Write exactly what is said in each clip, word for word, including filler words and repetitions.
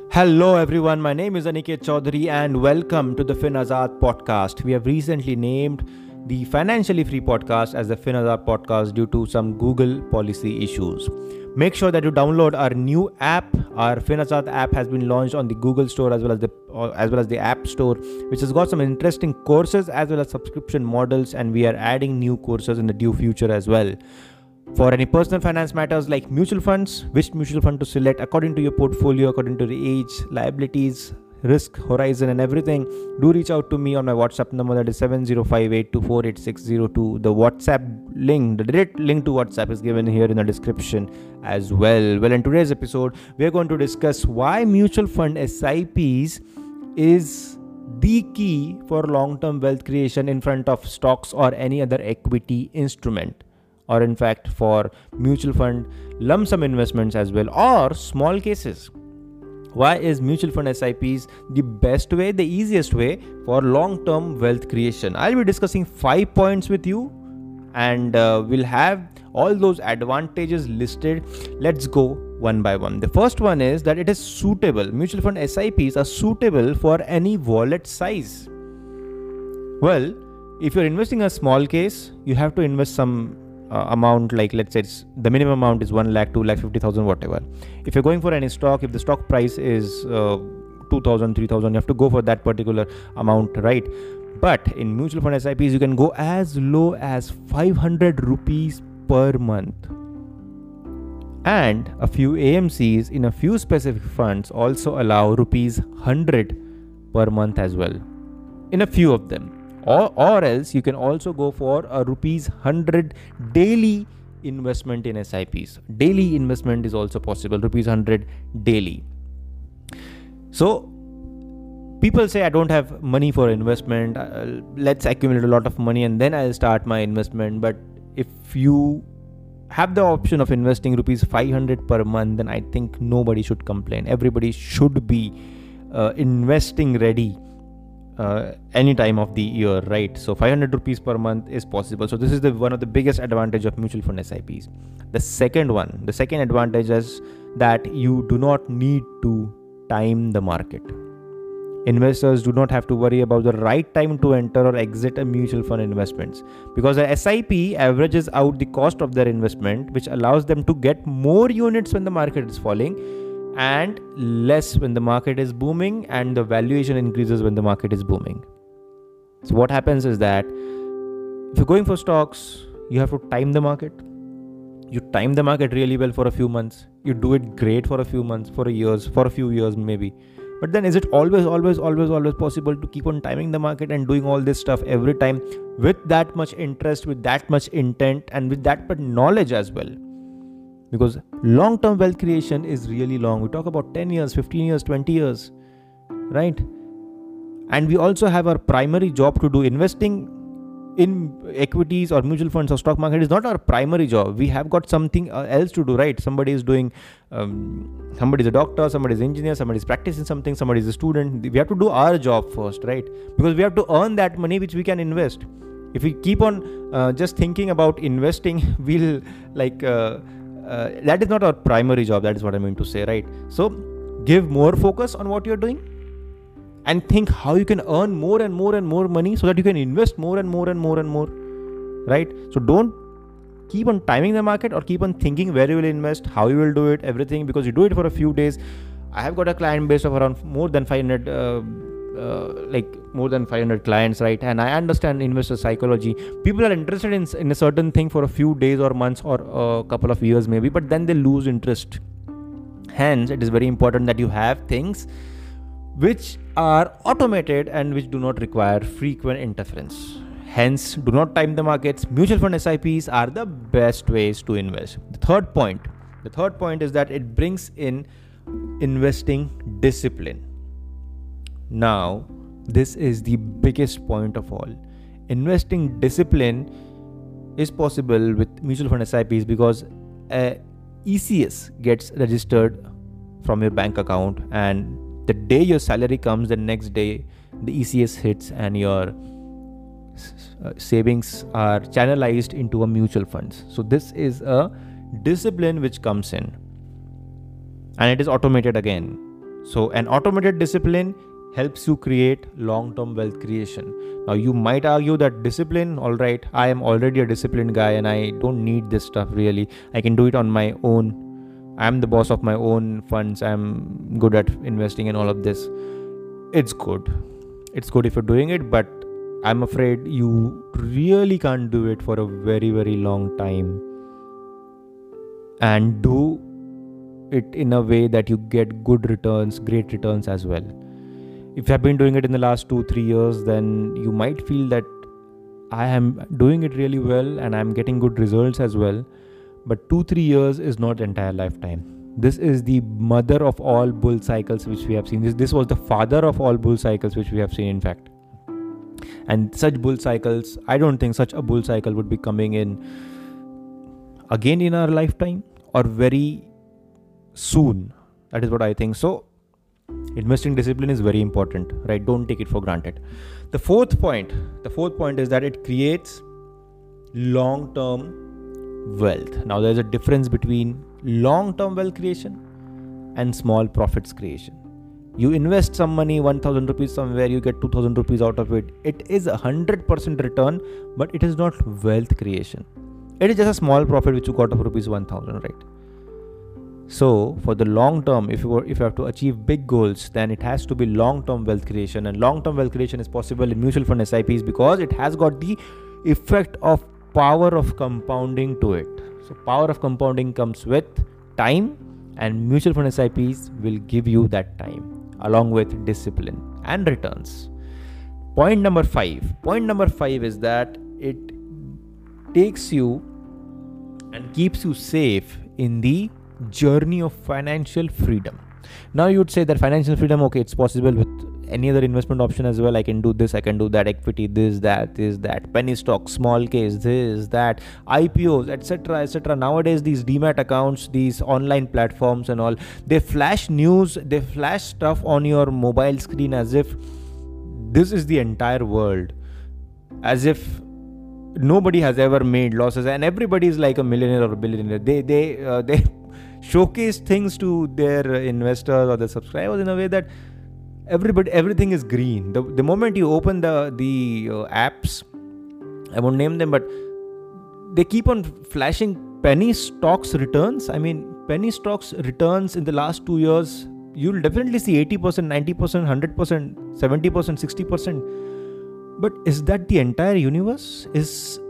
Hello everyone, my name is Aniket Chaudhary and welcome to the FinAzad podcast. We have recently named the Financially Free podcast as the FinAzad podcast due to some Google policy issues. Make sure that you download our new app. Our FinAzad app has been launched on the Google Store as well as the uh, as well as the App Store, which has got some interesting courses as well as subscription models, and we are adding new courses in the due future as well. For any personal finance matters like mutual funds, which mutual fund to select according to your portfolio, according to the age, liabilities, risk, horizon and everything, do reach out to me on my WhatsApp number, that is seven zero five eight two four eight six zero two. The WhatsApp link, the direct link to WhatsApp is given here in the description as well. Well, in today's episode, we are going to discuss why mutual fund S I Ps is the key for long-term wealth creation in front of stocks or any other equity instrument, or in fact for mutual fund lump sum investments as well, or small cases. Why is mutual fund S I Ps the best way, the easiest way for long-term wealth creation? I'll be discussing five points with you, and uh, we'll have all those advantages listed. Let's go one by one. The first one is that it is suitable. Mutual fund S I Ps are suitable for any wallet size. Well, if you're investing a small case, you have to invest some Uh, amount, like let's say it's, the minimum amount is one lakh, two lakh fifty thousand, whatever. If you're going for any stock, if the stock price is uh, two thousand, three thousand, you have to go for that particular amount, right? But in mutual fund S I Ps, you can go as low as five hundred rupees per month. And a few A M Cs in a few specific funds also allow rupees one hundred per month as well, in a few of them. Or, or else you can also go for a rupees one hundred daily investment in S I Ps. Daily investment is also possible, rupees one hundred daily. So people say, I don't have money for investment. Uh, let's accumulate a lot of money and then I'll start my investment. But if you have the option of investing rupees five hundred per month, then I think nobody should complain. Everybody should be uh, investing ready Uh, any time of the year, right? So five hundred rupees per month is possible. So this is the one of the biggest advantage of mutual fund S I Ps. The second one, the second advantage is that you do not need to time the market. Investors do not have to worry about the right time to enter or exit a mutual fund investments, because the S I P averages out the cost of their investment, which allows them to get more units when the market is falling and less when the market is booming, and the valuation increases when the market is booming. So what happens is that if you're going for stocks, you have to time the market. You time the market really well for a few months. You do it great for a few months, for a years, for a few years maybe. But then is it always, always, always, always possible to keep on timing the market and doing all this stuff every time with that much interest, with that much intent, and with that much knowledge as well? Because long-term wealth creation is really long. We talk about ten years, fifteen years, twenty years, right? And we also have our primary job to do. Investing in equities or mutual funds or stock market is not our primary job. We have got something else to do, right? Somebody is doing, um, somebody is a doctor, somebody is an engineer, somebody is practicing something, somebody is a student. We have to do our job first, right? Because we have to earn that money which we can invest. If we keep on uh, just thinking about investing, we'll like... Uh, Uh, that is not our primary job. That is what I mean to say, right? So give more focus on what you're doing and think how you can earn more and more and more money so that you can invest more and more and more and more, right? So don't keep on timing the market or keep on thinking where you will invest, how you will do it, everything, because you do it for a few days. I have got a client base of around more than five hundred uh, Uh, like more than five hundred clients, right? And I understand investor psychology. People are interested in, in a certain thing for a few days or months or a couple of years maybe, but then they lose interest. Hence, it is very important that you have things which are automated and which do not require frequent interference. Hence, do not time the markets. Mutual fund S I Ps are the best ways to invest. The third point, the third point is that it brings in investing discipline. Now, this is the biggest point of all. Investing discipline is possible with mutual fund S I Ps because a E C S gets registered from your bank account, and the day your salary comes, the next day the E C S hits and your savings are channelized into a mutual funds. So this is a discipline which comes in, and it is automated again. So an automated discipline helps you create long-term wealth creation. Now you might argue that discipline, all right, I am already a disciplined guy and I don't need this stuff really. I can do it on my own. I'm the boss of my own funds. I'm good at investing and all of this. It's good. It's good if you're doing it, but I'm afraid you really can't do it for a very, very long time and do it in a way that you get good returns, great returns as well. If you have been doing it in the last two, three years, then you might feel that I am doing it really well and I'm getting good results as well. But two, three years is not entire lifetime. This is the mother of all bull cycles which we have seen. This, this was the father of all bull cycles which we have seen, in fact. And such bull cycles, I don't think such a bull cycle would be coming in again in our lifetime or very soon. That is what I think. So investing discipline is very important, right? Don't take it for granted. The fourth point, the fourth point is that it creates long-term wealth. Now there's a difference between long-term wealth creation and small profits creation. You invest some money, one thousand rupees somewhere, you get two thousand rupees out of it. It is a one hundred percent return, but it is not wealth creation. It is just a small profit which you got of rupees one thousand, right? So for the long term, if you were, if you have to achieve big goals, then it has to be long-term wealth creation. And long-term wealth creation is possible in mutual fund S I Ps because it has got the effect of power of compounding to it. So power of compounding comes with time, and mutual fund S I Ps will give you that time along with discipline and returns. Point number five. Point number five is that it takes you and keeps you safe in the journey of financial freedom. Now you would say that financial freedom, okay, it's possible with any other investment option as well. I can do this, I can do that, equity, this, that, this, that, penny stocks, small case, this, that, I P Os, et cetera, et cetera. Nowadays, these demat accounts, these online platforms and all, they flash news, they flash stuff on your mobile screen as if this is the entire world, as if nobody has ever made losses and everybody is like a millionaire or a billionaire. They they uh, they showcase things to their investors or their subscribers in a way that everybody, everything is green. The, the moment you open the, the uh, apps, I won't name them, but they keep on flashing penny stocks returns. I mean, penny stocks returns in the last two years, you'll definitely see eighty percent, ninety percent, one hundred percent, seventy percent, sixty percent. But is that the entire universe? Is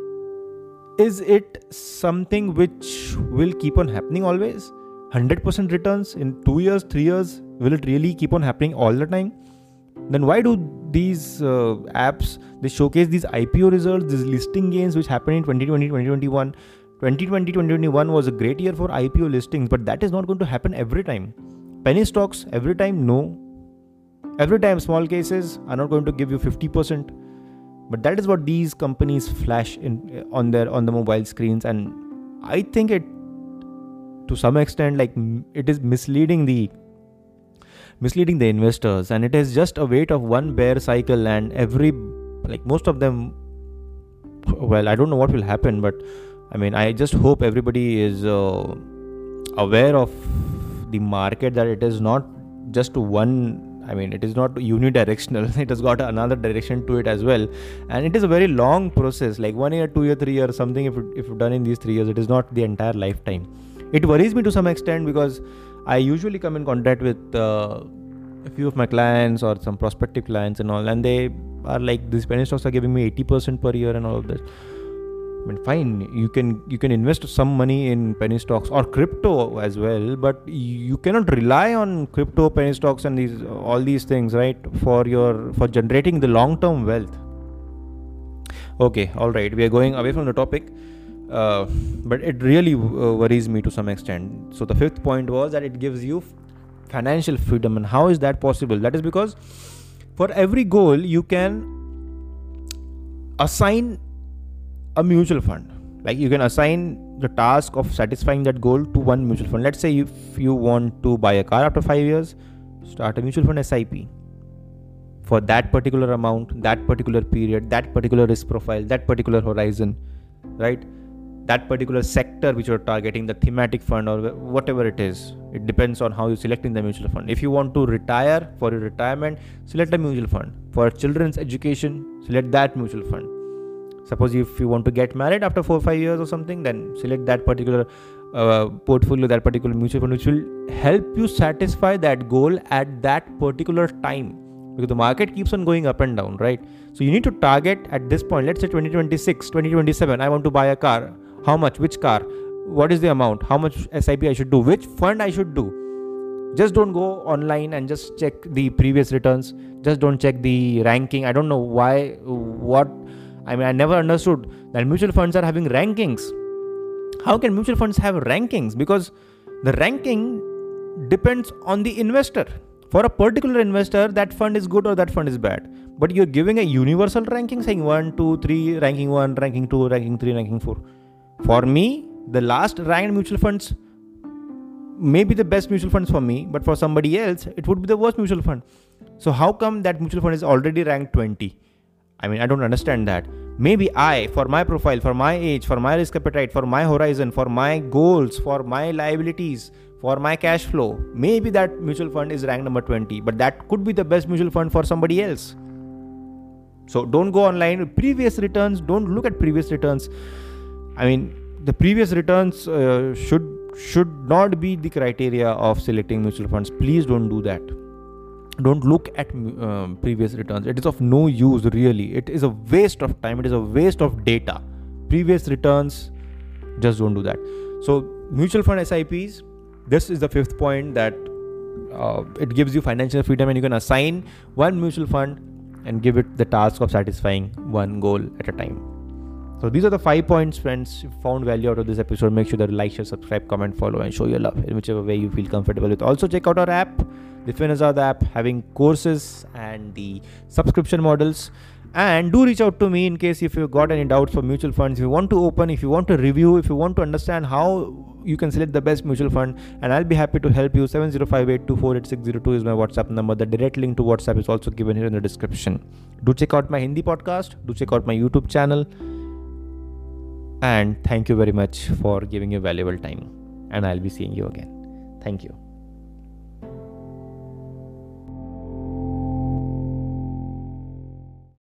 Is it something which will keep on happening always? one hundred percent returns in two years, three years? Will it really keep on happening all the time? Then why do these uh, apps, they showcase these I P O results, these listing gains which happened in twenty twenty, twenty twenty-one? twenty twenty, twenty twenty-one was a great year for I P O listings, but that is not going to happen every time. Penny stocks, every time, no. Every time small cases are not going to give you fifty percent. But that is what these companies flash in on their on the mobile screens, and I think it, to some extent, like it is misleading the misleading the investors, and it is just a wait of one bear cycle, and every like most of them. Well, I don't know what will happen, but I mean, I just hope everybody is uh, aware of the market, that it is not just one. I mean, it is not unidirectional. It has got another direction to it as well. And it is a very long process, like one year, two year, three years, something if, it, if you've done in these three years, it is not the entire lifetime. It worries me to some extent because I usually come in contact with uh, a few of my clients or some prospective clients and all, and they are like, these penny stocks are giving me eighty percent per year and all of this. I mean, fine, you can you can invest some money in penny stocks or crypto as well, but you cannot rely on crypto, penny stocks, and these all these things, right, for your for generating the long-term wealth. Okay, all right, we are going away from the topic, uh, but it really uh, worries me to some extent. So the fifth point was that it gives you financial freedom, and how is that possible? That is because for every goal you can assign a mutual fund. Like you can assign the task of satisfying that goal to one mutual fund. Let's say if you want to buy a car after five years, start a mutual fund S I P for that particular amount, that particular period, that particular risk profile, that particular horizon, right? that particular sector which you're targeting, the thematic fund or whatever it is. It depends on how you're selecting the mutual fund. If you want to retire, for your retirement, select a mutual fund. For children's education, select that mutual fund. Suppose if you want to get married after four or five years or something, then select that particular uh, portfolio, that particular mutual fund, which will help you satisfy that goal at that particular time. Because the market keeps on going up and down, right? So you need to target at this point, let's say twenty twenty-six, twenty twenty-seven, I want to buy a car. How much? Which car? What is the amount? How much S I P I should do? Which fund I should do? Just don't go online and just check the previous returns. Just don't check the ranking. I don't know why, what, I mean, I never understood that mutual funds are having rankings. How can mutual funds have rankings? Because the ranking depends on the investor. For a particular investor, that fund is good or that fund is bad. But you're giving a universal ranking saying one, two, three, ranking one, ranking two, ranking three, ranking four. For me, the last ranked mutual funds may be the best mutual funds for me, but for somebody else, it would be the worst mutual fund. So how come that mutual fund is already ranked twenty? I mean, I don't understand that. Maybe I, for my profile, for my age, for my risk appetite, for my horizon, for my goals, for my liabilities, for my cash flow, maybe that mutual fund is ranked number twenty, but that could be the best mutual fund for somebody else. So don't go online. Previous returns, don't look at previous returns. I mean, the previous returns uh, should should not be the criteria of selecting mutual funds. Please don't do that. Don't look at um, previous returns. It is of no use, really. It is a waste of time. It is a waste of data. Previous returns, just don't do that. So mutual fund S I Ps, this is the fifth point, that uh, it gives you financial freedom, and you can assign one mutual fund and give it the task of satisfying one goal at a time. So these are the five points, friends. If you found value out of this episode, make sure that you like, share, subscribe, comment, follow, and show your love in whichever way you feel comfortable with. Also check out our app, the Finazard app, having courses and the subscription models. And do reach out to me in case if you've got any doubts for mutual funds, if you want to open, if you want to review, if you want to understand how you can select the best mutual fund, and I'll be happy to help you. seven zero five eight two four eight six zero two is my WhatsApp number. The direct link to WhatsApp is also given here in the description. Do check out my Hindi podcast. Do check out my YouTube channel. And thank you very much for giving your valuable time. And I'll be seeing you again. Thank you.